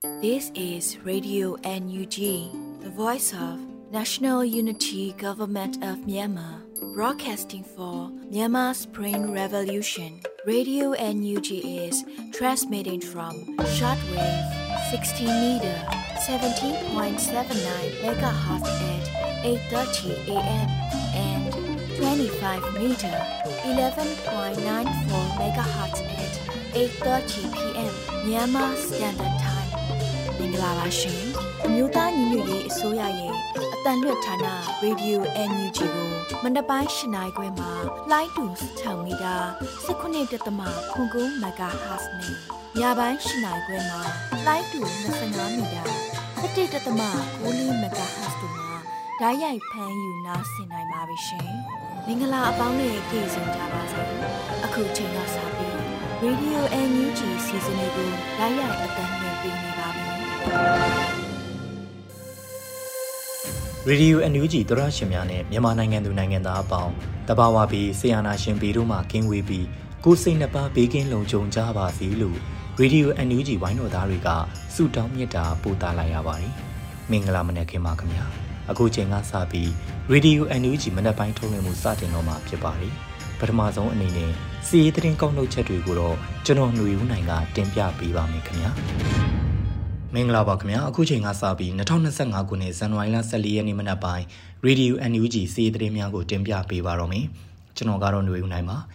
This is Radio NUG, the voice of National Unity Government of Myanmar, broadcasting for Myanmar's Spring Revolution. Radio NUG is transmitting from shortwave 16 meter 17.79 megahertz at 8:30 a.m. and 25 meter 11.94 megahertz at 8:30 p.m. Myanmar Standard Time. မင်္ဂလာပါရှင်အမျိုးသားညီညွတ်ရေးအစိုးရရဲ့အတန်လွတ်ဌာန Radio NUG ကိုမနက်ပိုင်း၈နာရီခွဲမှာလိုင်းတူ6မီတာ19.9 MHz နဲ့ညပိုင်း၈နာရီခွဲမှာလိုင်းတူ25မီတာ17.9 MHz တို့မှာဓာတ်ရိုက်ဖမ်းယူနားဆင်နိုင်ပါပြီရှင်မင်္ဂလာအပေါင်းနဲ့ကြိုဆိုကြပါစို့အခုချိန်ကစပြီး Radio NUG စီစဉ်လေးကိုဓာတ်ရိုက်အတန်လွှင့်ပေးနေပါပြီရေဒီယို NUG သောရရှင်များနဲ့မြန်မာနိုင်ငံသူနိုင်ငံသားအပေါင်းတဘာဝပြီးဆေးရနာရှင်ပြည်တို့မှကင်းဝေးပြီးကိုယ်စိတ်နှပါဘေးကင်းလုံခြုံကြပါစေလို့ရေဒီယို NUG ဝိုင်းတော်သားတွေကဆုတောင်းမြတ်တာပို့သလိုက်ရပါတယ်မင်္ဂလာမနက်ခင်းပါခင်ဗျာအခုချိန်ကစပြီးရေဒီယို NUG မနက်ပိုင်းထုတ်လွှင့်မှုစတင်တော့မှာဖြစ်ပါတယ်ပထမဆုံးအနေနဲ့စီးရီးသတင်းကောက်နှုတ်ချက်တွေကိုတော့ကျွန်တော်ຫນွေဦးနိုင်ကတင်ပြပေးပါမယ်ခင်ဗျာမင်္ဂလာပါခင်ဗျာအခုချိန်ကစပြီး2025ခုနှစ်ဇန်နဝါရီလ14ရက်နေ့မနက်ပိုင်း Radio NUG စီးရီးသတင်းများကိုတင်ပြပေးပါတော့မယ်ကျွန်တော်ကတော့ຫນွေဦးနိုင်ပါ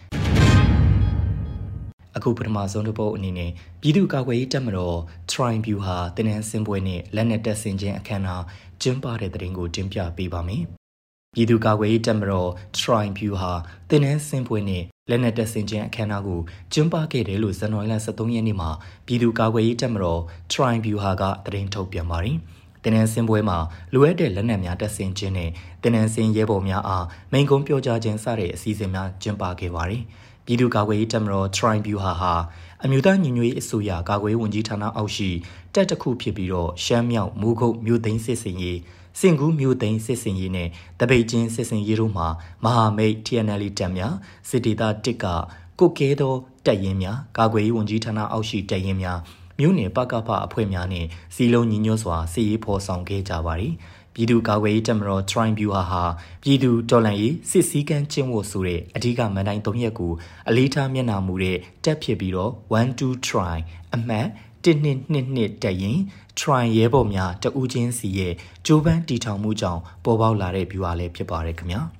အခုပထမဆုံးတစ်ပုဒ်အနေနဲ့ပြည်သူ့ကာကွယ်ရေးတပ်မတော် Tribune ဟာတင်နန်းစင်ပွဲနဲ့လက်နက်တပ်ဆင်ခြင်းအခမ်းအနားကျင်းပတဲ့သတင်းကိုတင်ပြပေးပါမယ်ပြည်သူ့ကာကွယ်ရေးတပ်မတော် Tribune ဟာတင်နန်းစင်ပွဲနဲ့လက်နက်တပ်ဆင်ခြင်းအခမ်းအနားကိုကျင်းပခဲ့တယ်လို့ဇန်နဝါရီလ13ရက်နေ့မှာပြည်သူ့ကာကွယ်ရေးတပ်မတော် Tribune ဟာကသတင်းထုတ်ပြန်ပါတယ်။တင်နန်းစင်ပွဲမှာလိုအပ်တဲ့လက်နက်များတပ်ဆင်ခြင်းနဲ့တင်နန်းစင်ရဲဘော်များအားမိန့်ခွန်းပြောကြားခြင်းစတဲ့အစီအစဉ်များကျင်းပခဲ့ပါတယ်။ပြည်သူ့ကာကွယ်ရေးတပ်မတော် Tribune ဟာအမျိုးသားညီညွတ်ရေးအစိုးရကာကွယ်ရေးဝန်ကြီးဌာနအောက်ရှိတပ်တစ်ခုဖြစ်ပြီးတော့ရှမ်းမြောက်မူခုတ်မြို့သိမ်းစစ်စင်ရေးစင်ကူးမြို့သိမ်းစစ်စင်ရေးနဲ့တပိတ်ချင်းစစ်စင်ရေးတို့မှာမဟာမိတ် TNL တပ်များစစ်ဒေသတစ်ကကုတ်ကဲသောတပ်ရင်းများကာကွယ်ရေးဝန်ကြီးဌာနအောက်ရှိတပ်ရင်းများမြို့နယ်ပကဖအဖွဲ့များနဲ့စီလုံးညီညွတ်စွာစစ်ရေးဖော်ဆောင်ခဲ့ကြပါသည်ပြည်သူ့ကာကွယ်ရေးတပ်မတော် Tribune ဟာပြည်သူတော်လှန်ရေးစစ်စည်းကမ်းကျင့်ဝတ်ဆိုတဲ့အဓိကမန်တိုင်း၃ရက်ကိုအလေးထားမျက်နှာမူတဲ့တပ်ဖြစ်ပြီးတော့1-2 Try အမှတ်1-2-2တက်ရင် Try ရဲဘော်များတဦးချင်းစီရဲ့ကြိုးပမ်းတီထောင်မှုကြောင့်ပေါ်ပေါက်လာတဲ့ view လည်းဖြစ်ပါတယ်ခင်ဗျာ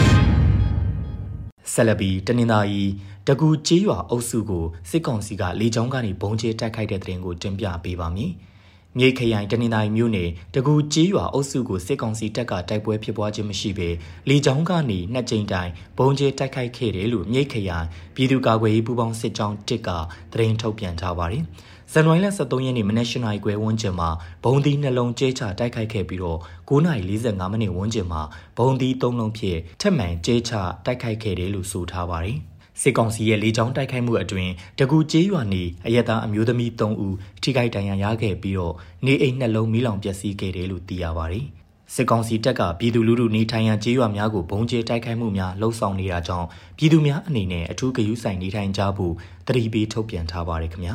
ဆက်လက်ပြီးတနင်္သာရီတကူကျေးရွာအုပ်စုကိုစစ်ကောင်စီကလေကြောင်းကနေဘုံကျဲတိုက်ခိုက်တဲ့တဲ့ရင်ကိုတင်ပြပေးပါမယ်မြိတ်ခရိုင်တနင်္သာရီမြို့နယ်တကူကျေးရွာအုပ်စုကိုစစ်ကောင်စီတပ်ကတိုက်ပွဲဖြစ်ပွားခြင်းမရှိဘဲလေကြောင်းကနေနှစ်ကြိမ်တိုင်ဘုံကျဲတိုက်ခိုက်ခဲ့တယ်လို့miejတ်ခရိုင်ပြည်သူ့ကာကွယ်ရေးပူးပေါင်းစစ်ကြောင်းတစ်ကသတင်းထုတ်ပြန်ထားပါတယ်ဇန်နဝါရီလ13ရက်နေ့မနက်၈နာရီခွဲဝန်းကျင်မှာဘုံသီးနှလုံးကျဲချတိုက်ခိုက်ခဲ့ပြီးတော့9:45မိနစ်ဝန်းကျင်မှာဘုံသီး3လုံးဖြင့်ထပ်မံကျဲချတိုက်ခိုက်ခဲ့တယ်လို့ဆိုထားပါတယ်စစ်ကောင်စီရဲ့လေကြောင်းတိုက်ခိုက်မှုအတွင်းတကူကျေးရွာနေအရက်သားအမျိုးသမီး3ဦးထိခိုက်ဒဏ်ရာရခဲ့ပြီးတော့နေအိမ်2လုံးမီးလောင်ပျက်စီးခဲ့တယ်လို့သိရပါတယ်စစ်ကောင်စီတပ်ကပြည်သူလူထုနေထိုင်ရာကျေးရွာများကိုဘုံကျဲတိုက်ခိုက်မှုများလှုံ့ဆော်နေတာကြောင့်ပြည်သူများအနေနဲ့အထူးဂရုစိုက်နေထိုင်ကြဖို့တတိပေးထုတ်ပြန်ထားပါတယ်ခင်ဗျာ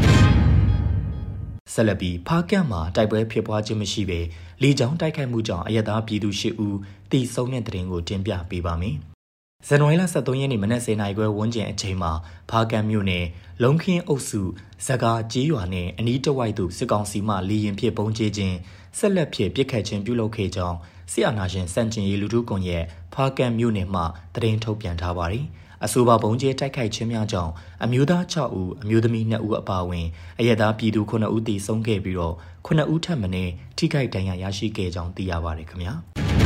ဆက်လက်ပြီးဖားကန့်မှာတိုက်ပွဲဖြစ်ပွားခြင်းမရှိဘဲလေကြောင်းတိုက်ခိုက်မှုကြောင့်အရက်သားပြည်သူ8ဦးတိဆုံးတဲ့တဲ့ရင်ကိုတင်ပြပေးပါမယ်ဇန်နဝါရီလ13ရက်နေ့မနက်10:00နာရီခွဲဝန်းကျင်အချိန်မှာဖားကန့်မြို့နယ်လုံခင်းအုပ်စုဇကာကျေးရွာနဲ့အနီးတစ်ဝိုက်သို့စစ်ကောင်စီမှလေရင်ဖြင့်ပုံကျဲခြင်းဆက်လက်ဖြင့်ပြစ်ခတ်ခြင်းပြုလုပ်ခဲ့ကြောင်းစစ်အာဏာရှင်စန့်ကျင်ရေးလူထုကွန်ရက်ဖားကန့်မြို့နယ်မှသတင်းထုတ်ပြန်ထားပါတယ်အဆိုပါဘုံကျဲတိုက်ခိုက်ခြင်းများကြောင့်အမျိုးသား6ဦးအမျိုးသမီး2ဦးအပါအဝင်အရက်သားပြည်သူ9ဦးသေဆုံးခဲ့ပြီးတော့9ဦးထပ်မံထိခိုက်ဒဏ်ရာရရှိခဲ့ကြောင်းသိရပါတယ်ခင်ဗျာ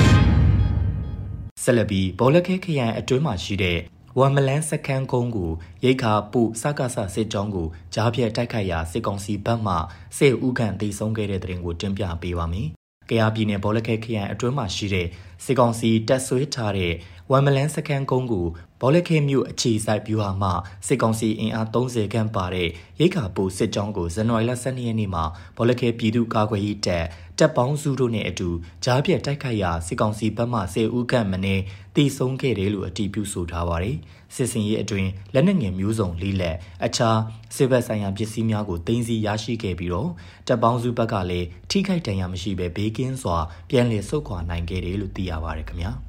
ဆက်လက်ပြီးဘောလခဲခရိုင်အတွင်းမှာရှိတဲ့ဝမ်မလန်းစခန်းကုန်းကိုရိတ်ခါပုစကားဆစစ်ကြောင်းကိုကြားဖြတ်တိုက်ခိုက်ရာစစ်ကောင်စီဘက်မှ10ဦးခန့်သေဆုံးခဲ့တဲ့တဲ့ရင်ကိုတင်ပြပေးပါမယ်။ကယားပြည်နယ်ဘောလခဲခရိုင်အတွင်းမှာရှိတဲ့စစ်ကောင်စီတပ်ဆွဲထားတဲ့ဝမ်မလန်းစခန်းကုန်းကိုဘောလခဲမြို့အခြေစိုက်ဗျူဟာမှစစ်ကောင်စီအင်အား30ခန့်ပါတဲ့ရိတ်ခါပူစစ်ကြောင်းကိုဇန်နဝါရီလ12ရက်နေ့မှာဘောလခဲပြည်သူ့ကာကွယ်ရေးတပ်ပေါင်းစုတို့နဲ့အတူကြားပြတ်တိုက်ခိုက်ရာစစ်ကောင်စီဘက်မှ10ဦးခန့်မင်းတီဆုံးခဲ့တယ်လို့အတည်ပြုဆိုထားပါတယ်။စစ်စင်ရေးအတွင်းလက်နက်ငယ်မျိုးစုံလေးလက်အခြားစစ်ဘက်ဆိုင်ရာပစ္စည်းများကိုသိမ်းဆည်းရရှိခဲ့ပြီးတော့တပ်ပေါင်းစုဘက်ကလည်းထိခိုက်ဒဏ်ရာမရှိဘဲဘေးကင်းစွာပြန်လည်ဆုတ်ခွာနိုင်ခဲ့တယ်လို့သိရပါတယ်ခင်ဗျာ။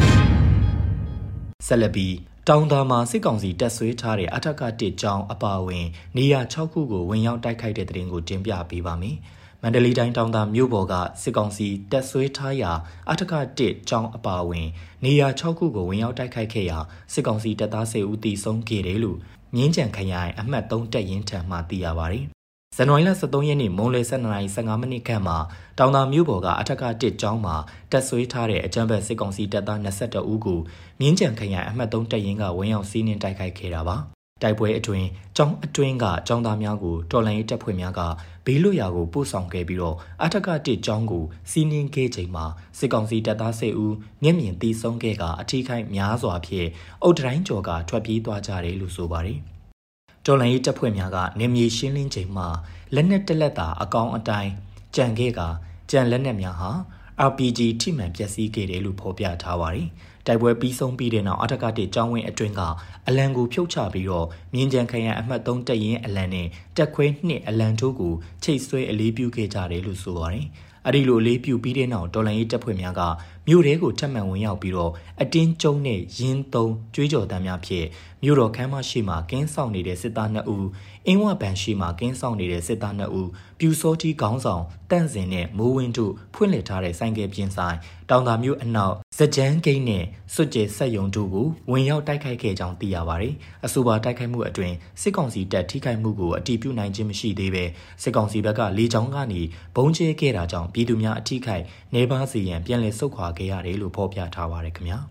ဆက်လက်ပြီးတောင်သာမှာစစ်ကောင်စီတပ်ဆွဲထားတဲ့အထက်က1ကျောင်းအပါအဝင်နေရာ6ခုကိုဝင်ရောက်တိုက်ခိုက်တဲ့တဲ့ရင်ကိုတင်ပြပေးပါမယ်။မန္တလေးတိုင်းတောင်သာမြို့ပေါ်ကစစ်ကောင်စီတပ်ဆွဲထားရာအထက်က1ကျောင်းအပါအဝင်နေရာ6ခုကိုဝင်ရောက်တိုက်ခိုက်ခဲ့ရာစစ်ကောင်စီတပ်သား10ဦးသေဆုံးခဲ့တယ်လို့မြင်းကြံခရိုင်အမှတ်3တပ်ရင်းထံမှသိရပါတယ်။ဇန်နဝါရီလ13ရက်နေ့မွန်းလွဲ12:15မိနစ်ခန့်မှာတောင်သာမြို့ပေါ်ကအထက်က1ကျောင်းမှာတပ်ဆွဲထားတဲ့အကြမ်းဖက်စစ်ကောင်စီတပ်သား22ဦးကိုမြင်းကြံခရိုင်အမှတ်3တပ်ရင်းကဝင်ရောက်စီးနင်းတိုက်ခိုက်ခဲ့တာပါ။တိုက်ပွဲအတွင်းကျောင်းအတွင်းကကျောင်းသားများကိုတော်လှန်ရေးတပ်ဖွဲ့များကဘေးလွတ်ရာကိုပို့ဆောင်ခဲ့ပြီးတော့အထက်က1ကျောင်းကိုစီးနင်းခဲ့ချိန်မှာစစ်ကောင်စီတပ်သား10ဦးမျက်မြင်သေဆုံးခဲ့ကအထိခိုက်များစွာဖြင့်အုတ်တိုင်းကျော်ကထွက်ပြေးသွားကြတယ်လို့ဆိုပါတယ်။တော်လှန်ရေးတပ်ဖွဲ့များကနေမြေရှင်းလင်းချိန်မှာလက်နက်တလက်သာအကောင်အတိုင်းကြံခဲ့ကကြံလက်နက်များဟာ RPG ထိမှန်ပျက်စီးခဲ့တယ်လို့ဖော်ပြထားပါတယ်။တိုက်ပွဲပြီးဆုံးပြီးတဲ့နောက်အထက်က1ကျောင်းဝင်းအတွင်းကအလံကိုဖြုတ်ချပြီးတော့မြင်းကြံခရိုင်အမှတ်3တပ်ရင်းအလံနဲ့တက်ခွဲ2အလံတို့ကိုချိတ်ဆွဲအလေးပြုခဲ့ကြတယ်လို့ဆိုပါတယ်။အဲဒီလိုအလေးပြုပြီးတဲ့နောက်တော်လှန်ရေးတပ်ဖွဲ့များကမြို့ထဲကိုထပ်မံဝင်ရောက်ပြီးတော့အတင်းကျုံနဲ့ရင်းသုံးကြွေးကြော်တမ်းများဖြင့်မြို့တော်ခမ်းမရှိမှာကင်းဆောင်နေတဲ့စစ်သား2ဦးအင်းဝဘန်ရှိမှာကင်းဆောင်နေတဲ့စစ်သား2ဦးပြူစောတီခေါင်းဆောင်တန့်စင်နဲ့မိုးဝင်းတို့ဖွင့်လှစ်ထားတဲ့ဆိုင်ကယ်ပြင်းဆိုင်တောင်သာမြို့အနောက်စကြမ်းဂိတ်နဲ့စွတ်ကျဲဆက်ယုံတို့ကိုဝင်ရောက်တိုက်ခိုက်ခဲ့ကြောင်းသိရပါတယ်။အဆိုပါတိုက်ခိုက်မှုအတွင်းစစ်ကောင်စီတပ်ထိခိုက်မှုကိုအတည်ပြုနိုင်ခြင်းမရှိသေးပဲစစ်ကောင်စီဘက်ကလေကြောင်းကနေဘုံကျဲခဲ့တာကြောင့်ပြည်သူများအထိခိုက်နေပါစေရန်ပြန်လည်ဆုတ်ခွာခဲ့ရတယ်လို့ဖော်ပြထားပါတယ်ခင်ဗျာ။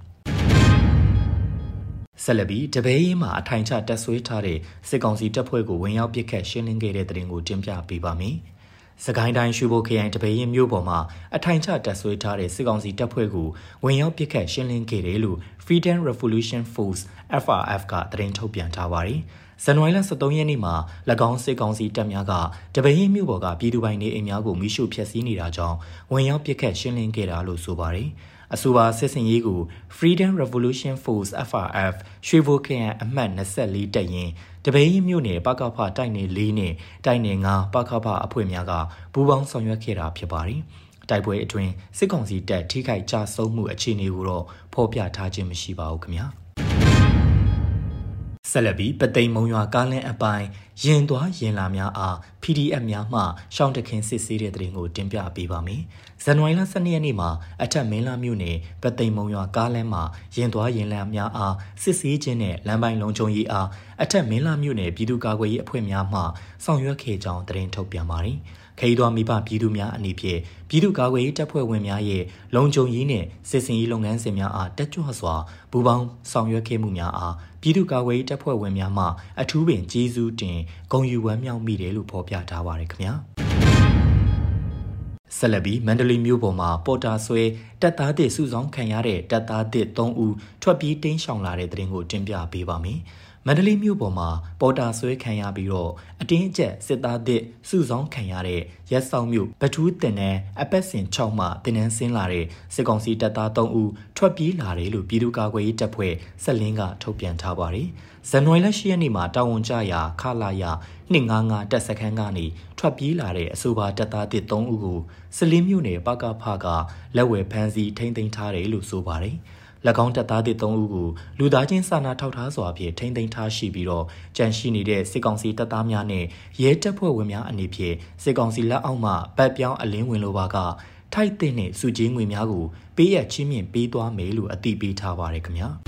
ဆက်လက်ပြီးတပည့်ရင်မှာအထိုင်ချတပ်ဆွဲထားတဲ့စစ်ကောင်စီတပ်ဖွဲ့ကိုဝင်ရောက်ပစ်ခတ်ရှင်းလင်းခဲ့တဲ့တဲ့ရင်ကိုတင်ပြပေးပါမယ်။စကိုင်းတိုင်းရွှေဘိုခရိုင်တပည့်ရင်မြို့ပေါ်မှာအထိုင်ချတပ်ဆွဲထားတဲ့စစ်ကောင်စီတပ်ဖွဲ့ကိုဝင်ရောက်ပစ်ခတ်ရှင်းလင်းခဲ့တယ်လို့ Freedom Revolution Force FRF ကသတင်းထုတ်ပြန်ထားပါတယ်။ဇန်နဝါရီလ13ရက်နေ့မှာ၎င်းစစ်ကောင်စီတပ်များကတပည့်ရင်မြို့ပေါ်ကပြည်သူပိုင်နေအိမ်များကိုမိရှုဖျက်ဆီးနေတာကြောင့်ဝင်ရောက်ပစ်ခတ်ရှင်းလင်းခဲ့တာလို့ဆိုပါတယ်။အဆိုပါစစ်စင်ရေးကို Freedom Revolution Force FRF ရွှေဘိုခရိုင်အမှတ်24တပ်ရင်းတပည့်ရင်မြို့နယ်ပကဖတိုက်နယ်4နဲ့တိုက်နယ်5ပကဖအဖွဲ့များကပူးပေါင်းဆောင်ရွက်ခဲ့တာဖြစ်ပါတယ်။တိုက်ပွဲအတွင်းစစ်ကောင်စီတပ်ထိခိုက်ကြဆုံးမှုအခြေအနေကိုတော့ဖော်ပြထားခြင်းမရှိပါဘူးခင်ဗျာ။ဆက်လက်ပြီးပသိမ်မုံရွာကားလင်းအပိုင်းရင်သွားရင်လာများအား PDF များမှရှောင်းတခင်စစ်ဆေးတဲ့တဲ့ရင်ကိုတင်ပြပေးပါမယ်။ဇန်နဝါရီလ12ရက်နေ့မှာအထက်မင်းလာမြို့နယ်ပသိမ်မုံရွာကားလင်းမှာရင်သွားရင်လာများအားစစ်ဆေးခြင်းနဲ့လမ်းပိုင်းလုံခြုံရေးအားအထက်မင်းလာမြို့နယ်ပြည်သူ့ကာကွယ်ရေးအဖွဲ့များမှဆောင်ရွက်ခဲ့ကြောင်းသတင်းထုတ်ပြန်ပါတယ်။ခရီးသွားမိဘပြည်သူများအနေဖြင့်ပြည်သူ့ကာကွယ်ရေးတပ်ဖွဲ့ဝင်များရဲ့လုံခြုံရေးနဲ့စစ်စင်ရေးလုပ်ငန်းစဉ်များအားတက်ကြွစွာပူးပေါင်းဆောင်ရွက်ခဲ့မှုများအားပြည်သူ့ကာကွယ်ရေးတပ်ဖွဲ့ဝင်များမှအထူးပင်ကျေးဇူးတင်ဂုဏ်ယူဝမ်းမြောက်မိတယ်လို့ဖော်ပြထားပါတယ်ခင်ဗျာ။ဆက်လက်ပြီးမန္တလေးမြို့ပေါ်မှာပေါ်တာဆွဲတပ်သားသစ်စုဆောင်းခံရတဲ့တပ်သားသစ်3ဦးထွက်ပြေးတိမ်းရှောင်လာတဲ့တဲ့ရင်ကိုတင်ပြပေးပါမယ်။မန္တလေးမြို့ပေါ်မှာပေါ်တာဆွဲခံရပြီးတော့အတင်းအကျပ်စစ်သားသစ်စုဆောင်းခံရတဲ့ရက်ဆောင်မြို့ပထူးတင်နန်းအပတ်စဉ်6မှတင်နန်းဆင်းလာတဲ့စစ်ကောင်စီတပ်သား3ဦးထွက်ပြေးလာတယ်လို့ပြည်သူ့ကာကွယ်ရေးတပ်ဖွဲ့ဆက်လင်းကထုတ်ပြန်ထားပါတယ်။ဇန်နဝါရီလ10ရက်နေ့မှာတာဝန်ကျရာခလာရ255တပ်စခန်းကနေထွက်ပြေးလာတဲ့အဆိုပါတပ်သားသစ်3ဦးကိုဆက်လင်းမြို့နယ်ပကဖကလက်ဝယ်ဖမ်းဆီးထိန်းသိမ်းထားတယ်လို့ဆိုပါတယ်။၎င်းတပ်သားသစ်3ဦးကိုလူသားချင်းစာနာထောက်ထားစွာဖြင့်ထိန်းသိမ်းထားရှိပြီးတော့ကြန့်ရှိနေတဲ့စစ်ကောင်စီတပ်သားများနဲ့ရဲတပ်ဖွဲ့ဝင်များအနေဖြင့်စစ်ကောင်စီလက်အောက်မှဗတ်ပြောင်းအလင်းဝင်လိုပါကထိုက်တဲ့နဲ့စုကြီးငွေများကိုပေးရချင်းမြင့်ပေးသွားမယ်လို့အသိပေးထားပါတယ်ခင်ဗျာ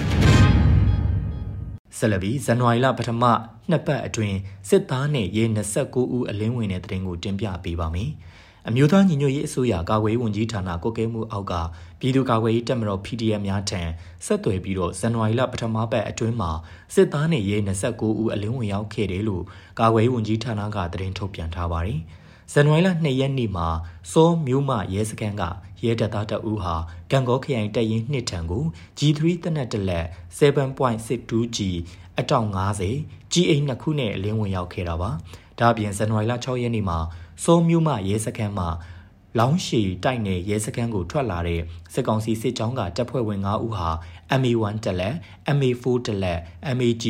ဆက်လက်ပြီးဇန်နဝါရီလပထမနှစ်ပတ်အတွင်းစစ်သားနဲ့ရဲ29ဦးအလင်းဝင်တဲ့တဲ့တင်ကိုတင်ပြပေးပါမယ်အမျိုးသားညီညွတ်ရေးအစိုးရကာကွယ်ရေးဝန်ကြီးဌာနကွပ်ကဲမှုအောက်ကပြည်သူ့ကာကွယ်ရေးတပ်မတော် PDF များထံဆက်သွယ်ပြီးတော့ဇန်နဝါရီလပထမပတ်အတွင်းမှာစစ်သားနဲ့ရဲ29ဦးအလင်းဝင်ရောက်ခဲ့တယ်လို့ကာကွယ်ရေးဝန်ကြီးဌာနကသတင်းထုတ်ပြန်ထားပါတယ်။ဇန်နဝါရီလ2 ရက်နေ့မှာစောမြို့မရဲစခန်းကရဲတပ်သားတအူးဟာကံကောခရိုင်တပ်ရင်း2ထံကို G3 တနက်တလက် 7.62G အတောင်90 G8 2ခုနဲ့အလင်းဝင်ရောက်ခဲ့တာပါဒါအပြင်ဇန်နဝါရီလ6ရက်နေ့မှာစောမြို့မရဲစခန်းမှာလောင်းရှည်တိုက်နယ်ရဲစခန်းကိုထွက်လာတဲ့စစ်ကောင်စီစစ်ကြောင်းကတပ်ဖွဲ့ဝင်9ဦးဟာ MA1 တလက် MA4 တလက် MAG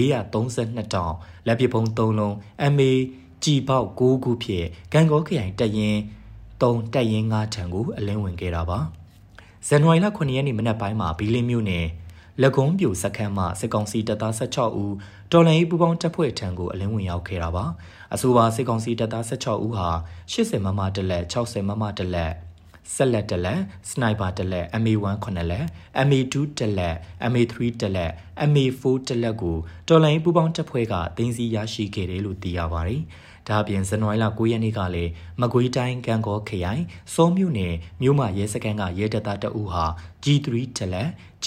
432တောင်လက်ပစ်ဗုံး3လုံး MA ကြည်ပေါက်9ခုဖြင့်ကံကောခရိုင်တပ်ရင်း3တပ်ရင်း5ထံကိုအလင်းဝင်ခဲ့တာပါဇန်နဝါရီလ9ရက်နေ့မနက်ပိုင်းမှာဘီလင်းမြို့နယ်လက်ကုန်းပြိုစခန်းမှစစ်ကောင်စီတပ်သား16ဦးတော်လှန်ရေးပူးပေါင်းတပ်ဖွဲ့ထံကိုအလင်းဝင်ရောက်ခဲ့တာပါအဆိုပါစစ်ကောင်စီတပ်သား16ဦးဟာ80မမတလက်60မမတလက်ဆက်လက်တလက်စနိုက်ပါတလက် MA1 9လက် MA2 တလက် MA3 တလက် MA4 တလက်ကိုတော်လှန်ရေးပူးပေါင်းတပ်ဖွဲ့ကသိမ်းဆည်းရရှိခဲ့တယ်လို့သိရပါတယ်ဒါအပြင်ဇန်နဝါရီလ9ရက်နေ့ကလည်းမကွေးတိုင်းကံကောခရိုင်စောမြို့နယ်မြို့မရဲစခန်းကရဲတပ်သားတအူးဟာ G3 တလက်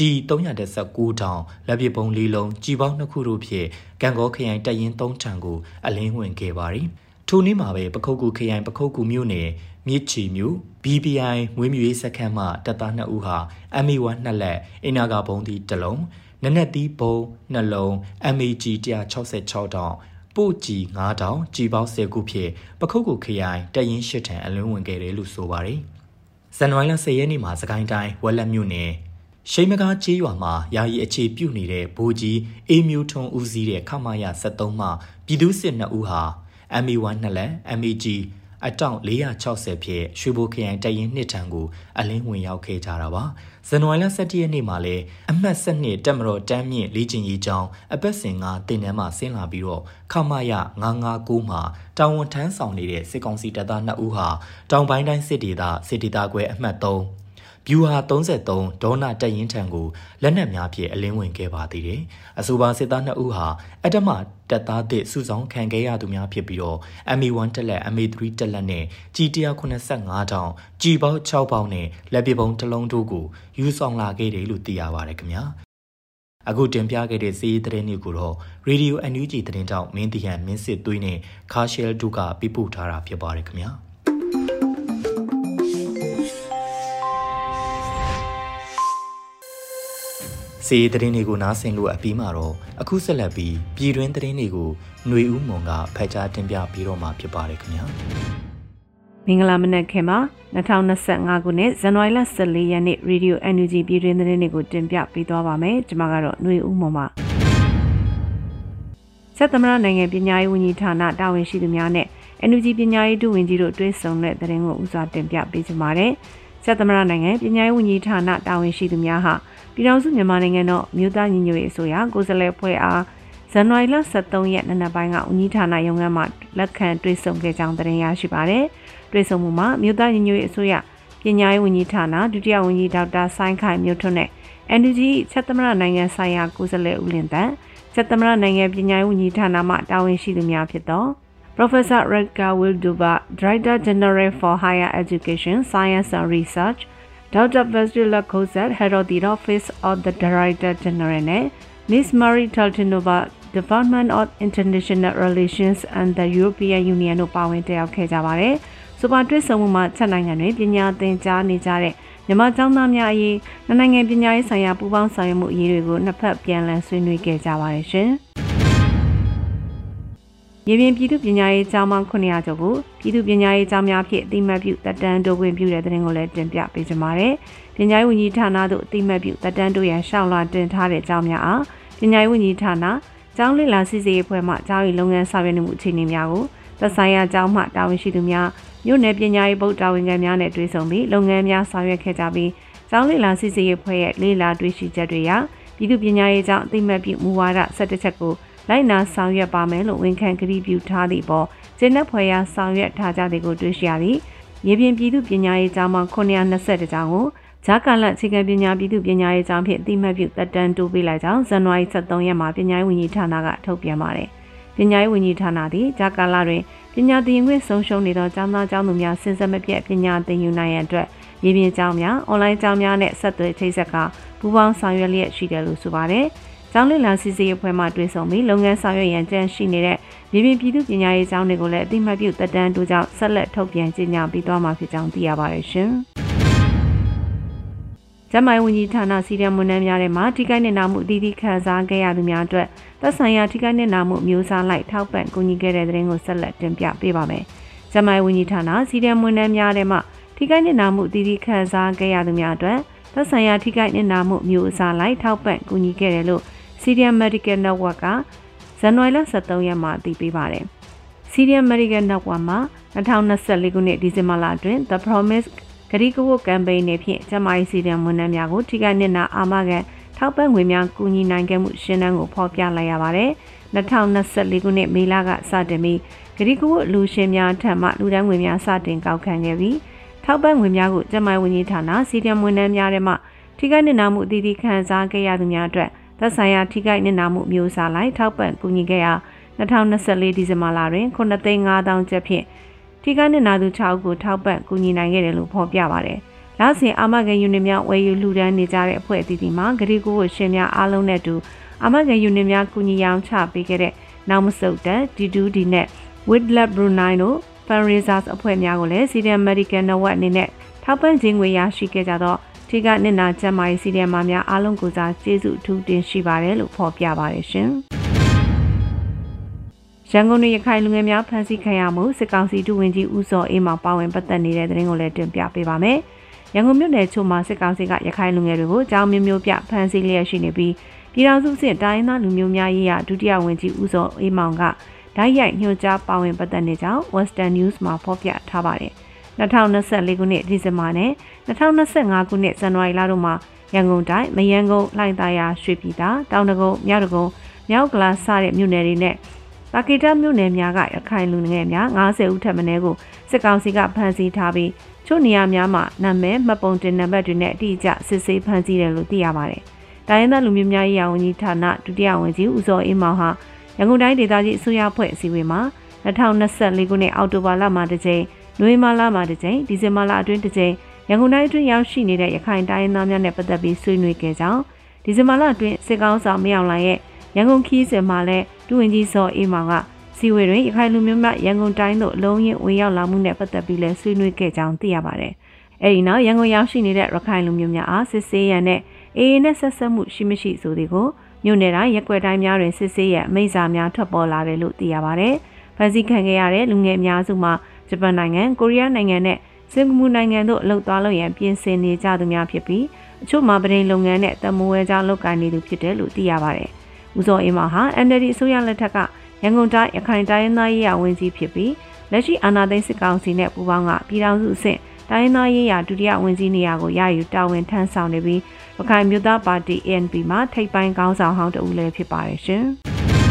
G319 တောင်လက်ပစ်ဗုံး4လုံးကြီးပေါင်း2ခုတို့ဖြင့်ကံကောခရိုင်တပ်ရင်း3ထံကိုအလင်းဝင်ခဲ့ပါတယ်ထိုနေ့မှာပဲပခုတ်ကူခရိုင်ပခုတ်ကူမြို့နယ်မြစ်ချီမြို့ BBI မွေးမြူရေးစခန်းမှတပ်သား2ဦးဟာ MA1 2လက်အင်နာဂါဘုံသီး1လုံးနနက်သီးဘုံ2လုံး MAG 166တောင်ပို့ကြီး9တောင်ကြီးပေါင်း10ခုဖြင့်ပခုတ်ကူခရိုင်တပ်ရင်း8ထံအလင်းဝင်ခဲ့တယ်လို့ဆိုပါတယ်ဇန်နဝါရီလ10ရက်နေ့မှာစကိုင်းတိုင်းဝက်လက်မြို့နယ်ရှိမကားကျေးရွာမှာယာယီအခြေပြုနေတဲ့ဗိုလ်ကြီးအေးမျိုးထွန်းဦးစီးတဲ့ခမာယ73မှပြည်သူစစ်2ဦးဟာ MA1 2လက် MAG အတောင်460ဖြင့်ရွှေဘိုခရိုင်တပ်ရင်း2ထံကိုအလင်းဝင်ရောက်ခဲ့ကြတာပါဇန်နဝါရီလ17ရက်နေ့မှာလည်းအမှတ်7တပ်မတော်တန်းမြင့်လေ့ကျင့်ရေးကျောင်းအပတ်စဉ်ကတင်တန်းမှဆင်းလာပြီးတော့ခမာယ959မှာတာဝန်ထမ်းဆောင်နေတဲ့စစ်ကောင်စီတပ်သား2ဦးဟာတောင်ပိုင်းတိုင်းစစ်ဒေသခွဲအမှတ်3ဗျူဟာ33ဒေါနာတပ်ရင်းထံကိုလက်နက်များဖြင့်အလင်းဝင်ခဲ့ပါသေးတယ်။အဆိုပါစစ်သား2ဦးဟာအတ္တမတပ်သားသစ်စုဆောင်ခံခဲ့ရသူများဖြစ်ပြီးတော့ MA1 တက်လက် MA3 တက်လက်နဲ့ G185 တောင်ကြီးပေါင်း6ပေါင်းနဲ့လက်ပစ်ဗုံးတစ်လုံးတို့ကိုယူဆောင်လာခဲ့တယ်လို့သိရပါတယ်ခင်ဗျာ။အခုတင်ပြခဲ့တဲ့စီးရီးသတင်းတွေကိုတော့ Radio NUG သတင်းတောက်မင်းတီဟန်မင်းစစ်သွေးနဲ့ခါရှယ်ဒူကပြပို့ထားတာဖြစ်ပါတယ်ခင်ဗျာ။စီသတင်းတွေကိုနားဆင်လို့အပြီးမှာတော့အခုဆက်လက်ပြီးပြည်တွင်းသတင်းတွေကိုຫນွေဦးမွန်ကဖတ်ကြားတင်ပြပြီးတော့မှာဖြစ်ပါတယ်ခင်ဗျာမင်္ဂလာမနက်ခင်မှာ2025ခုနှစ်ဇန်နဝါရီလ14ရက်နေ့ Radio NUG ပြည်တွင်းသတင်းတွေကိုတင်ပြပေးသွားပါမယ်ကျွန်မကတော့ຫນွေဦးမွန်ပါဆက်သမရနိုင်ငံပညာရေးဝန်ကြီးဌာနတာဝန်ရှိသူများနဲ့ NUG ပညာရေးဒုဝန်ကြီးတို့တွဲဆုံတဲ့သတင်းကိုဦးစွာတင်ပြပေးကြပါမယ်ဆက်သမရနိုင်ငံပညာရေးဝန်ကြီးဌာနတာဝန်ရှိသူများဟာပြည်ထောင်စုမြန်မာနိုင်ငံတော်မြို့သားညီညွတ်ရေးအစိုးရကိုယ်စားလှယ်ဖွဲ့အားဇန်နဝါရီလ23ရက်နေ့နက်ပိုင်းကဝန်ကြီးဌာနရုံးခန်းမှာလက်ခံတွေ့ဆုံခဲ့ကြောင်းသတင်းရရှိပါတယ်။တွေ့ဆုံမှုမှာမြို့သားညီညွတ်ရေးအစိုးရပညာရေးဝန်ကြီးဌာနဒုတိယဝန်ကြီးဒေါက်တာဆိုင်းခိုင်မြို့ထွန်းနဲ့ NUG ချက်သမရနိုင်ငံဆိုင်ရာကိုယ်စားလှယ်ဦးလင်းတန်ချက်သမရနိုင်ငံပညာရေးဝန်ကြီးဌာနမှတာဝန်ရှိသူများဖြစ်သော Professor Redka Wilduba, Director General for Higher Education, Science and Research, Dr. Vestila Kozat, Head of the Office of the Director General, and Ms. Marie Taltinova, Department of International Relations and the European Union တို့ပါဝင်တက်ရောက်ခဲ့ကြပါတယ်။ဆိုပါတွေ့ဆုံမှုမှာချက်နိုင်ငံတွေပညာသင်ကြားနေကြတဲ့မြန်မာကျောင်းသားများအရေးနိုင်ငံပညာရေးဆိုင်ရာပူးပေါင်းဆောင်ရွက်မှုအရေးတွေကိုနှစ်ဖက်ပြန်လည်ဆွေးနွေးခဲ့ကြပါတယ်ရှင်။မြေပြင်ပြည်သူပညာရေးကျောင်းပေါင်း900ကျော်ကိုပြည်သူပညာရေးကျောင်းများဖြင့်အတိမတ်ပြုတက်တန်းတိုးခွင့်ပြုတဲ့သတင်းကိုလည်းတင်ပြပေးကြပါမယ်။ပညာရေးဝန်ကြီးဌာနသို့အတိမတ်ပြုတက်တန်းတိုးရန်ရှောက်လွှာတင်ထားတဲ့ကျောင်းများအားပညာရေးဝန်ကြီးဌာနကျောင်းလေ့လာစစ်ဆေးရေးအဖွဲ့မှကျောင်း၏လုပ်ငန်းဆောင်ရွက်မှုအခြေအနေများကိုသက်ဆိုင်ရာကျောင်းမှတာဝန်ရှိသူများမြို့နယ်ပညာရေးဘုတ်တာဝန်ခံများနဲ့တွေ့ဆုံပြီးလုပ်ငန်းများဆောင်ရွက်ခဲ့ကြပြီးကျောင်းလေ့လာစစ်ဆေးရေးအဖွဲ့ရဲ့လေ့လာတွေ့ရှိချက်တွေအရပြည်သူပညာရေးကျောင်းအတိမတ်ပြုမူဝါဒ17ချက်ကိုလိုက်နာဆောင်ရွက်ပါမယ်လို့ဝန်ခံကတိပြုထားသည့်ပေါ်ကျင်းတဲ့ဖွဲ့ရာဆောင်ရွက်ထားကြတဲ့ကိုတွေ့ရှိရသည်ရေပြင်ပြည်သူပညာရေးကျောင်းမှ920ကျောင်းကိုဂျာကာလအခြေခံပညာပြည်သူပညာရေးကျောင်းဖြင့်အတိမတ်ပြုတက်တန်းတိုးပေးလိုက်ကြောင်းဇန်နဝါရီ23ရက်မှာပညာရေးဝန်ကြီးဌာနကထုတ်ပြန်ပါတယ်။ပညာရေးဝန်ကြီးဌာနသည်ဂျာကာလတွင်ပညာသင်ခွင့်ဆုံးရှုံးနေသောကျောင်းသားကျောင်းသူများစဉ်ဆက်မပြတ်ပညာသင်ယူနိုင်ရန်အတွက်ရေပြင်ကျောင်းများအွန်လိုင်းကျောင်းများနဲ့ဆက်သွယ်ချိတ်ဆက်ကပူးပေါင်းဆောင်ရွက်လျက်ရှိတယ်လို့ဆိုပါတယ်။ကျောင်းလည်လာစီစီအဖွဲ့မှတွေ့ဆုံပြီးလုပ်ငန်းဆောင်ရွက်ရန်ကြံရှိနေတဲ့မြေပြင်ပြည်သူပညာရေးကျောင်းတွေကိုလည်းအသိမှတ်ပြုသက်တမ်းတိုးကြောင့်ဆက်လက်ထုတ်ပြန်ကြေညာပေးသွားမှာဖြစ်ကြောင်းသိရပါတယ်ရှင်။ကျန်းမာရေးဝန်ကြီးဌာနစီရီယံဝန်ထမ်းများထဲမှာထိခိုက်နစ်နာမှုအသီးသီးခံစားခဲ့ရသူများအတွက်သက်ဆိုင်ရာထိခိုက်နစ်နာမှုမျိုးစားလိုက်ထောက်ပံ့ကူညီခဲ့တဲ့တဲ့ရင်ကိုဆက်လက်တင်ပြပေးပါမယ်။ကျန်းမာရေးဝန်ကြီးဌာနစီရီယံဝန်ထမ်းများထဲမှာထိခိုက်နစ်နာမှုအသီးသီးခံစားခဲ့ရသူများအတွက်သက်ဆိုင်ရာထိခိုက်နစ်နာမှုမျိုးစားလိုက်ထောက်ပံ့ကူညီခဲ့တယ်လို့ Syrian Medical Network ကဇန်နဝါရီလ23ရက်မှာသိပေးပါတယ်။ Syrian Medical Network မှာ2024ခုနှစ်ဒီဇင်ဘာလအတွင်း The Promise ဂရီကဝတ်ကမ်ပိန်းနဲ့ဖြင့်ကျန်းမာရေးစီရီယံဝန်ထမ်းများကိုထိခိုက်နစ်နာအာမခံထောက်ပံ့ငွေများကူညီနိုင်ခဲ့မှုရှင်းတန်းကိုဖော်ပြလိုက်ရပါတယ်။2024ခုနှစ်မေလကစတင်ပြီးဂရီကဝတ်လူရှင်များထံမှလူတန်းငွေများစတင်ကောက်ခံခဲ့ပြီးထောက်ပံ့ငွေများကိုကျန်းမာရေးဝန်ကြီးဌာနစီရီယံဝန်ထမ်းများထဲမှထိခိုက်နစ်နာမှုအသီးသီးခံစားခဲ့ရသူများအတွက်သက်ဆိုင်ရာထိခိုက်နစ်နာမှုမျိုးစားလိုက်ထောက်ပံ့ကူညီခဲ့ရာ2024ဒီဇင်ဘာလတွင်9,500,000ကျပ်ဖြင့်ထိခိုက်နစ်နာသူ6ဦးကိုထောက်ပံ့ကူညီနိုင်ခဲ့တယ်လို့ဖော်ပြပါတယ်။လစဉ်အာမခံယူနစ်များဝယ်ယူလှူဒန်းနေကြတဲ့အဖွဲ့အသီးသီးမှာဂရီကိုကိုရှင်များအားလုံးနဲ့တူအာမခံယူနစ်များကူညီရောင်းချပေးခဲ့တဲ့နောက်မဆုတ်တဲ့ D2D နဲ့ Widlab Brunei တို့ Fundraisers အဖွဲ့များကိုလည်း Syrian Medical Network အနေနဲ့ထောက်ပံ့ခြင်းငွေရရှိခဲ့ကြသောထိခိုက်နစ်နာကျန်းမာရေးစီရီယံများအားလုံးကိုစားကျေးဇူးအထူးတင်ရှိပါတယ်လို့ဖော်ပြပါတယ်ရှင်။ရန်ကုန်နယ်ရခိုင်လူငယ်များဖမ်းဆီးခံရမှုစစ်ကောင်စီဒုဝန်ကြီးဦးစောအေးမောင်ပါဝင်ပတ်သက်နေတဲ့သတင်းကိုလည်းတင်ပြပေးပါမယ်။ရန်ကုန်မြို့နယ်ချို့မှာစစ်ကောင်စီကရခိုင်လူငယ်တွေကိုအကြောင်းမျိုးမျိုးပြဖမ်းဆီးလျက်ရှိနေပြီးပြည်ထောင်စုစစ်တိုင်းသားလူမျိုးများရေးရာဒုတိယဝန်ကြီးဦးစောအေးမောင်ကဓာတ်ရိုက်ညွှန်ကြားပါဝင်ပတ်သက်နေကြောင်း Western News မှာဖော်ပြထားပါတယ်။2024ခုနှစ်ဒီဇင်ဘာနဲ့2025ခုနှစ်ဇန်နဝါရီလတို့မှာရန်ကုန်တိုင်းမရန်ကုန်လှိုင်သာယာရွှေပြည်သာတောင်တကုန်းမြောက်တကုန်းမြောက်ကလာစတဲ့မြို့နယ်တွေနဲ့တာကီတာမြို့နယ်များကရခိုင်လူငယ်များ90ဦးထက်မနည်းကိုစစ်ကောင်စီကဖမ်းဆီးထားပြီးချို့နေရာများမှာနာမည်မှတ်ပုံတင်နံပါတ်တွေနဲ့အတိအကျစစ်ဆေးဖမ်းဆီးတယ်လို့သိရပါတယ်။တိုင်းရင်းသားလူမျိုးများရေးရာဝန်ကြီးဌာနဒုတိယဝန်ကြီးဦးစောအေးမောင်ဟာရန်ကုန်တိုင်းဒေသကြီးအစိုးရအဖွဲ့အစည်းအဝေးမှာ2024ခုနှစ်အောက်တိုဘာလမှာတစ်ကြိမ်နိုဝင်ဘာလမှာတစ်ကြိမ်ဒီဇင်ဘာလအတွင်းတစ်ကြိမ်ရန်ကုန်တိုင်းအတွင်းရောက်ရှိနေတဲ့ရခိုင်တိုင်းသားများနဲ့ပတ်သက်ပြီးဆွေးနွေးခဲ့ကြောင်းဒီဇင်ဘာလအတွင်းစစ်ကောင်ဆောင်မရောက်လာရဲ့ရန်ကုန်ခီးစဉ်မှာလည်းဒုဝန်ကြီးစောအေးမောင်ကစီဝေတွင်ရခိုင်လူမျိုးများရန်ကုန်တိုင်းသို့အလုံးရင်ဝင်ရောက်လာမှုနဲ့ပတ်သက်ပြီးလည်းဆွေးနွေးခဲ့ကြောင်းသိရပါတယ်။အဲဒီနောက်ရန်ကုန်ရောက်ရှိနေတဲ့ရခိုင်လူမျိုးများအားစစ်ဆေးရန်နဲ့အေအေနဲ့ဆက်ဆက်မှုရှိမရှိဆိုသည်ကိုမြို့နယ်တိုင်းရက်ွက်တိုင်းများတွင်စစ်ဆေးရန်အမိန့်စာများထွက်ပေါ်လာတယ်လို့သိရပါတယ်။ဖန်ဆီးခံခဲ့ရတဲ့လူငယ်အများစုမှာဂျပန်နိုင်ငံ၊ကိုရီးယားနိုင်ငံနဲ့စင်ကာပူနိုင်ငံတို့အလုပ်သွားလုပ်ရန်ပြင်ဆင်နေကြသူများဖြစ်ပြီးအချို့မှာပဒိန်လုပ်ငန်းနဲ့တမဝဲကြောင်းလုပ်ကိုင်နေသူဖြစ်တယ်လို့သိရပါတယ်။ဦးစောအေးမောင်ဟာ NLD အစိုးရလက်ထက်ကရန်ကုန်တိုင်းရခိုင်တိုင်းသားရေးရာဝန်ကြီးဖြစ်ပြီးလက်ရှိအာဏာသိမ်းစစ်ကောင်စီနဲ့ပူးပေါင်းကပြည်ထောင်စုအဆင့်တိုင်းသားရေးရာဒုတိယဝန်ကြီးနေရာကိုရယူတာဝန်ထမ်းဆောင်နေပြီးရခိုင်မျိုးသားပါတီ ANP မှာထိပ်ပိုင်းခေါင်းဆောင်ဟောင်းတဦးလည်းဖြစ်ပါတယ်ရှင်။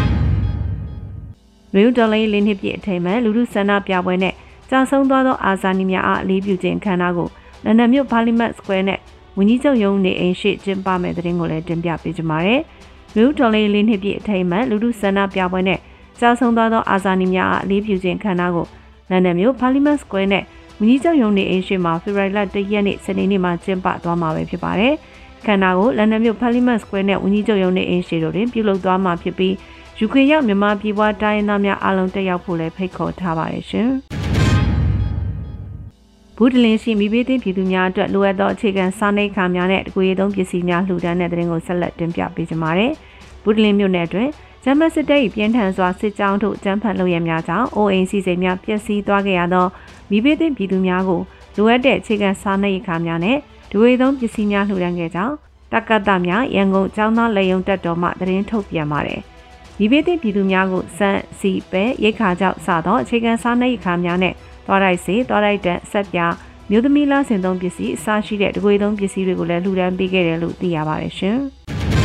မြို့တော်လေးလေးနှစ်ပြည့်အထိမ်းမဲ့လူထုဆန္ဒပြပွဲနဲ့ကြာဆုံးသွားသောအာဇာနည်များအားအလေးပြုခြင်းအခမ်းအနားကိုလန်ဒန်မြို့ Parliament Square နဲ့ဝန်ကြီးချုပ်ရုံးနေအိမ်ရှိကျင်းပမယ့်တဲ့တင်ကိုလည်းတင်ပြပေးကြပါမယ်။မြို့တော်လေးလေးနှစ်ပြည့်အထိမ်းမဲ့လူထုဆန္ဒပြပွဲနဲ့ကြာဆုံးသွားသောအာဇာနည်များအားအလေးပြုခြင်းအခမ်းအနားကိုလန်ဒန်မြို့ Parliament Square နဲ့ဝန်ကြီးချုပ်ရုံးနေအိမ်ရှိမှာဖေဖော်ဝါရီလ1ရက်နေ့စနေနေ့မှာကျင်းပသွားမှာပဲဖြစ်ပါတယ်။အခမ်းအနားကိုလန်ဒန်မြို့ Parliament Square နဲ့ဝန်ကြီးချုပ်ရုံးနေအိမ်ရှိတို့တွင်ပြုလုပ်သွားမှာဖြစ်ပြီးUK ရောက်မြန်မာပြည်ပွားတိုင်းသားများအားလုံးတက်ရောက်ဖို့လည်းဖိတ်ခေါ်ထားပါတယ်ရှင်။ဘူးတလင်းရှိမိဘေးသင်းပြည်သူများအတွက်လိုအပ်သောအခြေခံစားနပ်ရိက္ခာများနဲ့တကူရည်သုံးပစ္စည်းများလှူဒါန်းတဲ့တဲ့တင်ကိုဆက်လက်တင်ပြပေးကြပါမယ်။ဘူးတလင်းမြို့နယ်အတွင်းဂျမတ်စစ်တပ်၏ပြင်းထန်စွာစစ်ကြောင်းတို့ကျန်းဖန်လုပ်ရများကြောင့်အိုအိမ်စီစိမ်များပျက်စီးသွားခဲ့ရသောမိဘေးသင်းပြည်သူများကိုလိုအပ်တဲ့အခြေခံစားနပ်ရိက္ခာများနဲ့တကူရည်သုံးပစ္စည်းများလှူဒါန်းခဲ့ကြောင်းတက္ကသများရန်ကုန်ကျောင်းသားလေယုံတက်တော်မှသတင်းထုတ်ပြန်ပါတယ်။မိဘေးသင်းပြည်သူများကိုစံစီပဲရိက္ခာကြောင့်စသောအခြေခံစားနပ်ရိက္ခာများနဲ့သွားတိုက်စေသွားတိုက်တန်ဆက်ပြမြို့သမီးလားစင်သုံးပစ္စည်းအစရှိတဲ့တကွေသုံးပစ္စည်းတွေကိုလည်းလှူဒါန်းပေးခဲ့တယ်လို့သိရပါတယ်ရှင်။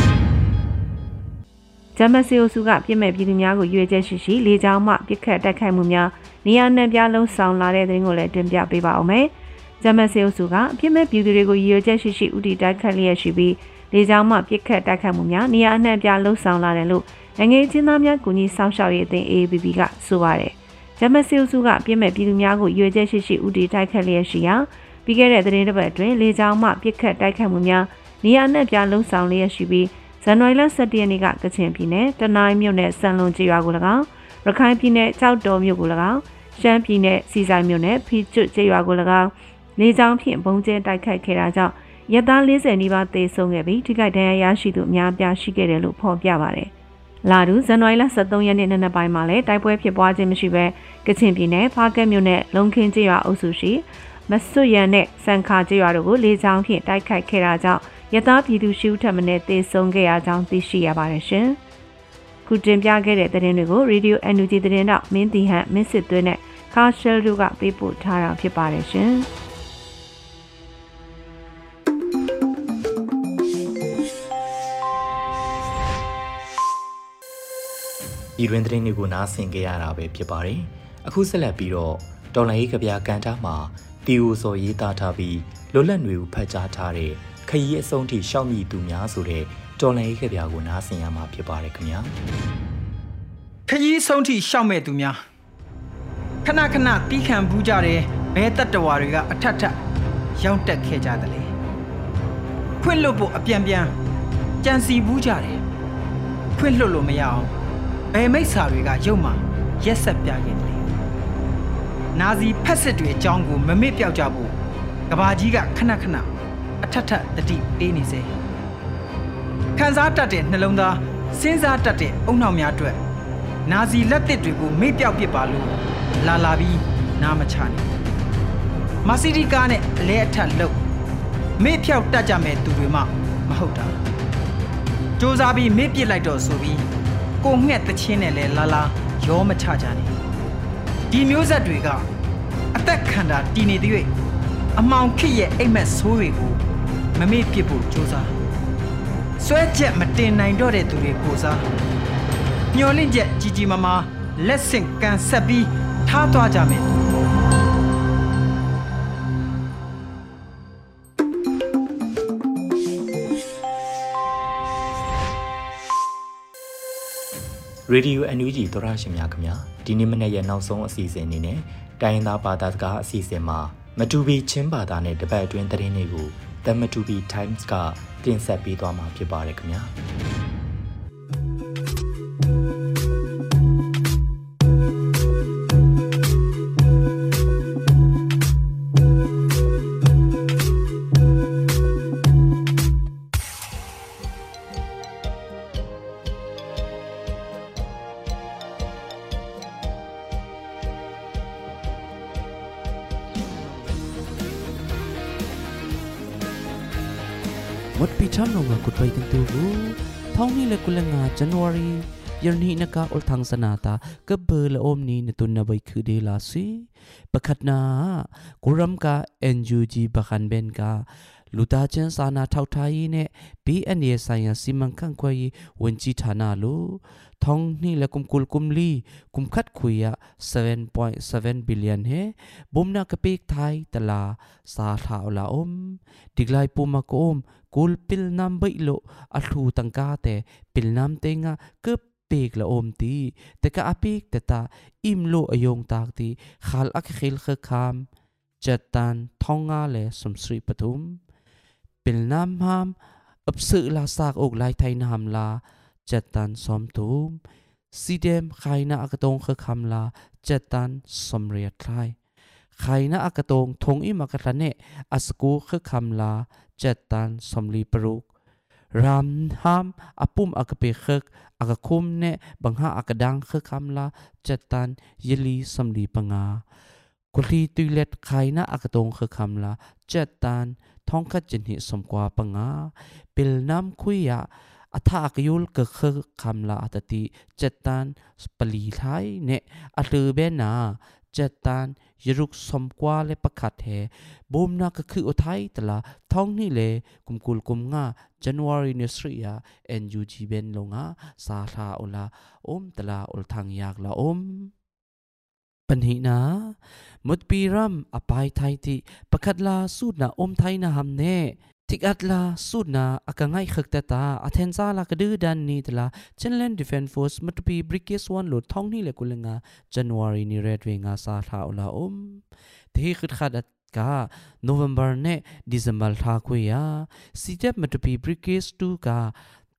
ဂျမတ်စီအိုစုကပြည်မဲ့ပြည်သူများကိုရွေးချက်ရှိရှိလေကြောင်းမှပြစ်ခတ်တိုက်ခိုက်မှုများနေရာနှံပြလုံးဆောင်လာတဲ့တဲ့တင်ကိုလည်းတင်ပြပေးပါအောင်မယ်။ဂျမတ်စီအိုစုကပြည်မဲ့ပြည်သူတွေကိုရွေးချက်ရှိရှိဥတီတိုက်ခတ်လျက်ရှိပြီးလေကြောင်းမှပြစ်ခတ်တိုက်ခိုက်မှုများနေရာနှံပြလုံးဆောင်လာတယ်လို့နိုင်ငံချင်းသားများကူညီဆောင်ရှောက်ရေးအသင်း AAPP ကဆိုပါတယ်။ဂျမတ်စီအိုစုကပြည်မဲ့ပြည်သူများကိုရွေးချက်ရှိရှိဥတီတိုက်ခတ်လျက်ရှိရာပြီးခဲ့တဲ့သတင်းတစ်ပတ်အတွင်းလေကြောင်းမှပြစ်ခတ်တိုက်ခိုက်မှုများနေရာနှံပြလုံးဆောင်လျက်ရှိပြီးဇန်နဝါရီလ17ရက်နေ့ကကချင်ပြည်နယ်တနိုင်းမြို့နယ်စံလုံကျေးရွာကို၎င်းရခိုင်ပြည်နယ်ကြောက်တော်မြို့ကို၎င်းရှမ်းပြည်နယ်စီဆိုင်မြို့နယ်ဖီကျွတ်ကျေးရွာကို၎င်းလေကြောင်းဖြင့်ဘုံကျဲတိုက်ခိုက်ခဲ့တာကြောင့်ရဲသား40နီးပါးသေဆုံးခဲ့ပြီးထိခိုက်ဒဏ်ရာရရှိသူအများအပြားရှိခဲ့တယ်လို့ဖော်ပြပါတယ်။လာတူဇန်နဝါရီလ23ရက်နေ့နံနက်ပိုင်းမှာလည်းတိုက်ပွဲဖြစ်ပွားခြင်းမရှိဘဲကချင်ပြည်နယ်ဖားကတ်မြို့နယ်လုံခင်းကျေးရွာအုပ်စုရှိမဆွတ်ရန်နဲ့စံခါကျေးရွာတို့ကိုလေကြောင်းဖြင့်တိုက်ခိုက်ခဲ့တာကြောင့်ရဲသားပြည်သူရှိဦးထက်မင်းသေဆုံးခဲ့ရကြောင်းသိရှိရပါတယ်ရှင်။ခုတင်ပြခဲ့တဲ့သတင်းတွေကို Radio NUG သတင်းတော့မင်းတီဟန်မင်းစစ်သွေးနဲ့ခါရှယ်တို့ကပေးပို့ထားတာဖြစ်ပါတယ်ရှင်။ဤတွင်သတင်းတွေကိုနားဆင်ကြရတာပဲဖြစ်ပါတယ်။အခုဆက်လက်ပြီးတော့တော်လိုင်းရေးကဗျာကန်တာမှာတီအိုစော်ရေးသားထားပြီးလွတ်လပ်နေကိုဖတ်ကြားထားတဲ့ခရီးအဆုံးထိရှောက်မြည်သူများဆိုတဲ့တော်လိုင်းရေးကဗျာကိုနားဆင်ရမှာဖြစ်ပါတယ်ခင်ဗျာ။ခရီးအဆုံးထိရှောက်မဲ့သူများခဏခဏတီးခံဘူးကြတယ်ဘဲတတ္တဝါတွေကအထက်ထက်ရောက်တက်ခဲ့ကြတယ်လေ။ခွင့်လွတ်ဖို့အပြန်ပြန်ကြံစီဘူးကြတယ်။ခွင့်လွတ်လို့မရအောင်ဘယ်မိစ္ဆာတွေကရုပ်မှရက်ဆက်ပြခဲ့တယ်။နာဇီဖက်စစ်တွေအကြောင်းကိုမမေ့ပြောက်ကြဖို့ကဘာကြီးကခဏခဏအထက်ထက်တတိပေးနေစေ။ခံစားတတ်တဲ့နှလုံးသားစဉ်းစားတတ်တဲ့အုံနောက်များအတွက်နာဇီလက်သစ်တွေကိုမေ့ပြောက်ပစ်ပါလို့လာပြီးနားမချနဲ့။မာစီဒီကာနဲ့အလဲအထက်လှုပ်မေ့ဖြောက်တတ်ကြမဲ့သူတွေမှမဟုတ်တာ။စ조사ပြီးမေ့ပစ်လိုက်တော့ဆိုပြီးကိုငှက်တချင်းနဲ့လဲလာရောမချကြနဲ့ဒီမျိုးဆက်တွေကအသက်ခန္ဓာတည်နေတဲ့၍အမောင်ခစ်ရဲ့အိမ်မက်ဆိုးတွေကိုမမေ့ပစ်ဖို့စ조사ဆွဲချက်မတင်နိုင်တော့တဲ့သူတွေကိုစားညှော်လင့်ချက်ကြီးကြီးမားမားလက်ဆင့်ကန်ဆက်ပြီးထားသွားကြမယ်ရေဒီယို NUG သောရရှင်များခင်ဗျာဒီနေ့မနေ့ရဲ့နောက်ဆုံးအစီအစဉ်အနေနဲ့တိုင်းရင်းသားဘာသာစကားအစီအစဉ်မှာမတူပီချင်းဘာသာနဲ့တပတ်အတွင်းသတင်းတွေကို The Matupi Times ကတင်ဆက်ပေးသွားမှာဖြစ်ပါတယ်ခင်ဗျာมดปีชันลงกุดไปกันตัวกูท้องนี่เลยกุลงาจันวารียันนี้นักอุลทังสนาตาก็เบอร์ละอมนี้ในตุนนาใบคือเดลาซีประคัดนากุรัมกา NUG ประคันเบนกาลูตาเจนสานาเท่าไทยเนี่ย BNA สายสิมังคังกวยวันจีฐานาลูท้องนี่เลยกุมกุลกุมลีกุมคัดคุย7.7 billion เฮบุมนากระเปกไทยตลาสาธาอลาอมดิกไลปูมากอมกุลปิลน้ำใบโลอัลทูตังกาแต่ปิลน้ำเตงะเกือบเปกละอมตีแต่ก็อาเปกแต่ตาอิมโลอยงตากตีขาลอักขิลเคคามจัดตันท้องงาเลสมศรีปทุมปิลน้ำหามอับสื่อลาสากอกลายไทยนามลาจัดตันสมทุมซีเดมไข่นาอักตงเคคำลาจัดตันสมเรียดไทยไข่นาอักตงทงอิมักตะเนอัสกูเคคำลาจัดตันสมลีปรุกรามหามอปุ่มอักเปคกอักคุมเนบังหาอักดังเคคำลาจัดตันยลีสมลีปงากุลีตุเล็ดไข่นาอักตงเคคำลาจัดตันท้องขจินหิสมกว่าปงาปิลน้ำคุยยะอัฐากยุลเกิดคำลาอัตติจัดตันปลีไทยเนอัตเบนาจัดตันยรุกสมกว่าและประคัดแห่บูมนาก็คืออุทัยตละท้องนี่เลยกุมกุลกุมงาจันวารีเนสริยา NUG เบนลงาสาธาอุลาตละอุลทางยากละปัญหานะมุดปีรัมอภัยไทยที่ประคัดลาสูดนะไทยนะฮัมเน่ทิกอัดลาสูดนะอากาไงขกตาอัเทนซาลากระดือดันนี่ตละเชนแลนด์ดิเฟนส์โฟร์สมุดปีบริกเกสวันหลุดท้องนี่เลยกุลงาจันวารีนิเรศเวงาซาธาอุลาที่ขึ้นขัดกาโนเวมเบอร์เน่ดิเซมเบอร์ทาคุยาซีเดบมุดปีบริกเกสตูกา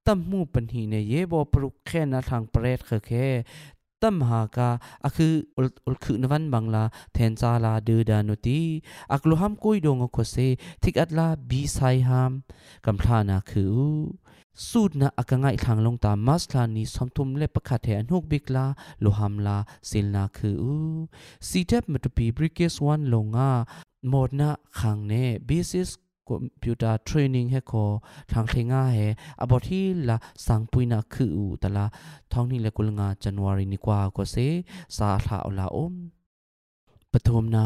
ตั้มมูปัญหีเนี่ยเย่บอปรุกแค่นาทางเปรตแค่ตั้มหากาคืออุลคือนวันบังลาแทนซาลาเดือดานุตีลุฮัมกุยดงโคเซทิกอัดลาบีไซฮามกำพลานาคือสูดนะอักง่ายทางลงตามมัสลานีสมทุมเล็บประคัดแทนฮกบิกลาโลฮัมลาสิลนาคือซีเทปมัตปีบริเกสวันลงาโมดนะขังเน่บีซิสคอมพิวเตอร์เทรนนิ่งให้คอทางเทง่าเฮอบอที่ละสังปุยนะคือแต่ละท้องนี่ละกุลงาจันวารีนิกว่าก็เซสาธาอลาอมปฐมนา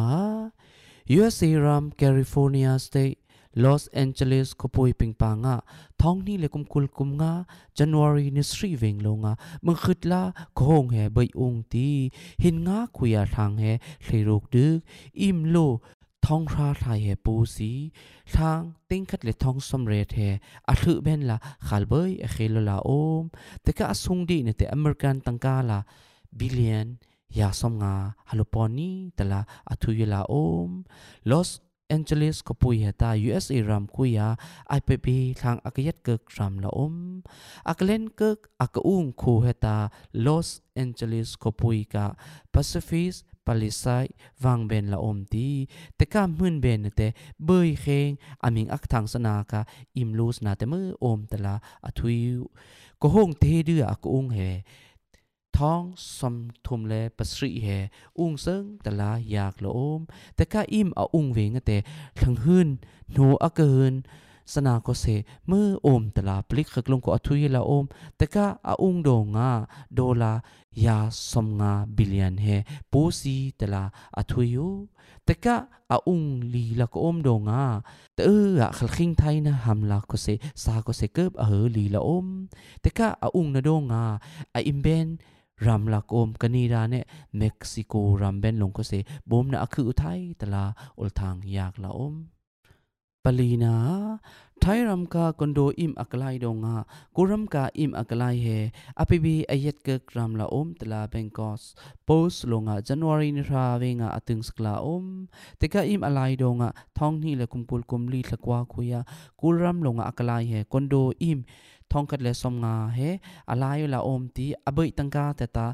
USA Ram California State Los Angeles ขปุยปิงปางะท้องนี่ละกุมคุลกุมงาจันวารีนิสรีเวงลงะมึงคิดละโคงเฮใบองตีหินงาคุยทางเฮเทรุกดึกอิมโลท้องราไทยเฮปูสีทางติ้งคัดเลท้องสำเร็จเฮอัฐเบนละขัลเบยเขลลาโอมแต่ก็อสุงดีเนแต่อเมริกันตังกาละบิลเลียนยาสมงาฮัลโลปอนีแต่ละอัฐยุลาโอมลอสแอนเจลิสก็ปุยเหตา USA รำคุยา IPP ทางอักยัดเกิกรำละอักเล่นเกิกอักอุ้งคูเหตา Los Angeles ก็ปุยกา Pacificปาลิไซวางเบนละตีแต่ก็มื่นเบนแต่เบยเขงอามิงอักทางสนากาอิมลูสนาแต่มือแต่ละอัทุยก็ห้องเทเดืออักอุ้งเฮท้องสมทุมเลปสรีเฮอุ้งเซิงแต่ละอยากละแต่ก็อิมเอาอุ้งเวงแต่ทั้งหืนโนอักเหินสนาก็เสมือแต่ละปลิกขกลงก็อัทุยละแต่ก็อาอุ้งโดงาโดลายาสมงาบิลเลียนเฮปูซีแต่ละอัทุยแต่ก็อาอุ้งลีละก็โดงาแต่ขลคิงไทยนะฮัมลาก็เสซาก็เสเกิบลีละแต่ก็อาอุ้งนะโดงาอิมเบนรำลักกันนีดาเนี่ยเม็กซิโกรำเบนลงก็เสบมนะคืออุทัยแต่ละอุลทางอยากละปลีนาไทยรำกาคอนโดอิมอักไลดงากุรำกาอิมอักไลเฮอภิบีอายัดเกิกรำละแต่ละเบงกอสโพสลงาจันวารีนราเวงาอตึงสกลาแต่ก็อิมอะไรดงาท้องนี่แหละกุมปุลกุมลีตะกว่าคุยากุรำลงาอักไลเฮคอนโดอิมท้องกัดเลสมงาเฮอะไรละตีอเบยตังกาแต่ตา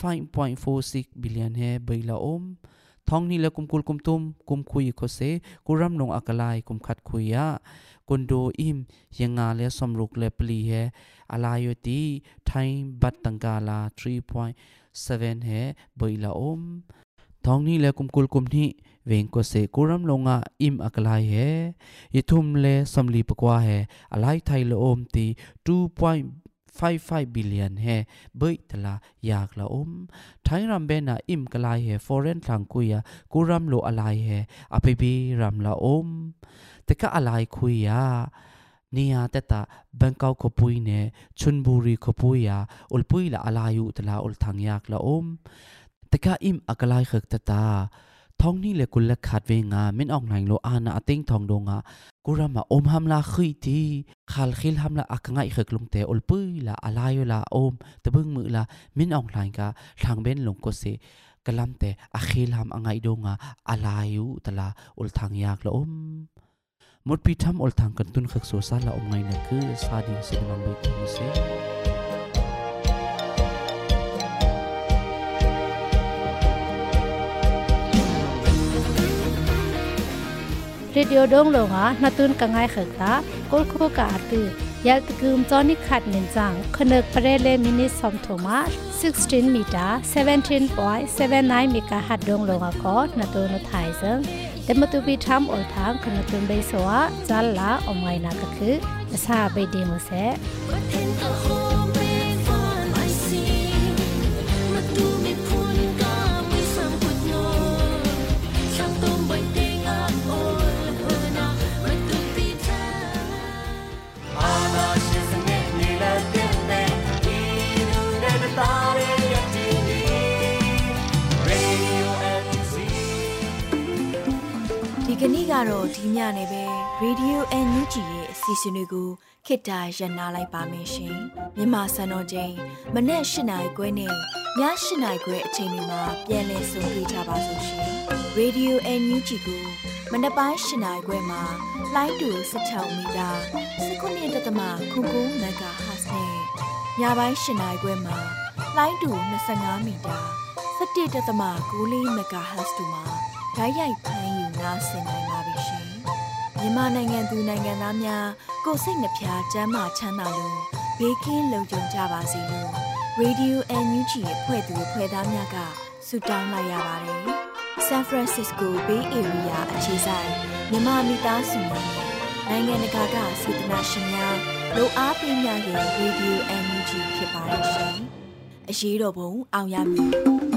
5.46 billionเฮเบยละท้องนี่แหละกุมกุลกุมตุมกุมคุยก็เสกุรำลงอักไลกุมขัดคุยะกุนโดอิมยังงาเลสมรุกเลปลีเฮอะไรอยู่ตีไทยบัตตังกาลา 3.7 เฮเบยละท้องนี่แหละกุมกุลกุมนี่เวงก็เสกุรำลงอ่ะอิมอักไลเฮยทุมเลสมลีปกว่าเฮอะไรไทยละตี 2.55 billion เฮเบยตละอยากละไทยรำเบน่ะอิมกไลเฮ foreign ทางคุยะกุรำโลอะไรเฮอภิบีรำละแต่ก็อะไรคุยะเนี่ยแต่ตาแบงกอกขปุยเนี่ยชลบุรีขปุยะอุลปุยละอะไรอยู่แต่ละอุลทางอยากละแต่ก็อิมอักไลเฮกตาท้องนี่แหละกุลละขาดเวงามินออกไหนโลอานะติ้งทองดงะกุรามาฮัมลาคุยทีขัลขิลฮัมลาอักง่ายเขกลงเตอลปุยละอะไรอยู่ละแต่เบิ่งมือละมินออกไหนกะทางเบนลงก็เสกะลำเตอักขิลฮัมอังไงดงะอะไรอยู่แต่ละอุลทางยากละหมดปีทำอุลทางกันตุนเขกโซซาละไงนะคือซาดิงสิมังเบกุเซเรดิโอดงหลงอ่ะนาตุนกังไงเขกตากลโคกาตือยากตะกึมจอนิขัดเหม็นจังขนึกเปรเลมินิสอมโทมา16 มิตร 17.79 เมกะฮัตดงหลงอ่ะก็นาตุนไทยซึ่งแต่มาตุบีทำอลทางขนาตุนใบสวะจัลละอมไงนักคือภาษาใบดีมุเสဒီကနေ့ကတော့ဒီညနေပဲ Radio NUG ရဲ့အစီအစဉ်လေးကိုခေတ္တရနာလိုက်ပါမယ်ရှင်မြန်မာစံတော်ချိန်မနေ့၈နာရီခွဲနဲ့ည၈နာရီခွဲအချိန်တွေမှာပြန်လည်ဆုံတွေ့ကြပါစို့ရှင် Radio NUG ကိုမနေ့ပိုင်း၈နာရီခွဲမှာလိုင်းတူ16 မီတာ19.9 MHz နဲ့ညပိုင်း8 နာရီခွဲမှာလိုင်းတူ25မီတာ17.6 MHz တို့မှာဓာတ်ရိုက်ဖမ်းယူနားဆင်နိုင်ပါပြီရှင်။မြန်မာနိုင်ငံသူနိုင်ငံသားများကိုယ်စိတ်နှပြကျန်းမာချမ်းသာလို့ဘေးကင်းလုံခြုံကြပါစေလို့ Radio NUG ရဲ့ဖွဲ့သူဖွဲ့သားများကဆုတောင်းလိုက်ရပါတယ်။ San Francisco Bay Area အခြေစိုက်မြန်မာမိသားစုများနိုင်ငံတကာကစေတနာရှင်များလို့အားပေးများရဲ့ Radio NUG ဖြစ်ပါတယ်ရှင်။အရေးတော်ပုံအောင်ရမည်